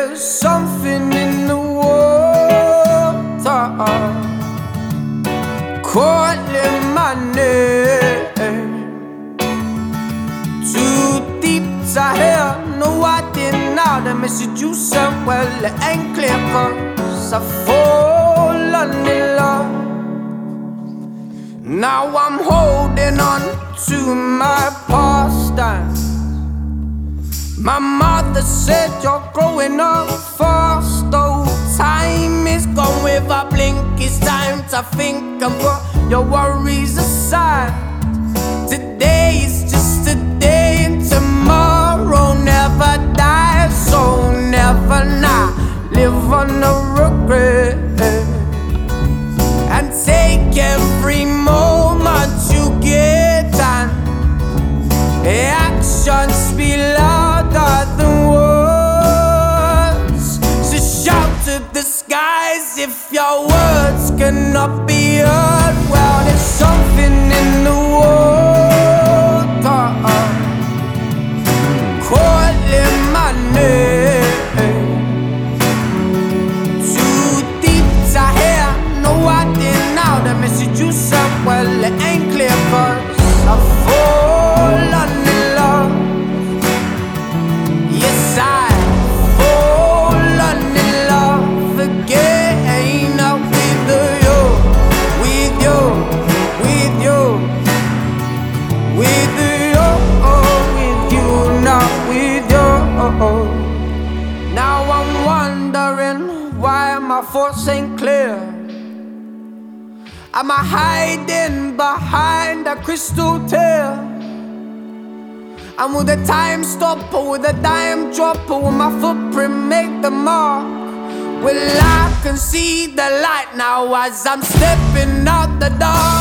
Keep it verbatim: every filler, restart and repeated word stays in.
there's something in the water calling my name. Too deep to hear, no I didn't know the message you sent. Well, it ain't clear cause I've fallen in love. Now I'm holding on to my past and my mother said you're growing up fast. Oh, time is gone with a blink. It's time to think and put your worries aside. Today is just a day and tomorrow never dies. So never not live on a regret and take every moment you get and actions speak louder than words. So shout to the skies if your words cannot be heard. Well, there's something in the water calling my name. Too deep to hear, no I didn't know the message you sent. Well, it ain't clear cause I've fallen in love. Yes, I've fallen in love again. With you, with you, with you, with you, oh, with you, not with you. Now I'm wondering why my thoughts ain't clear. Am I hiding behind a crystal tear? And will the time stop or will the dime drop or will my footprint make the mark? Well, I can see the light now as I'm stepping out the dark.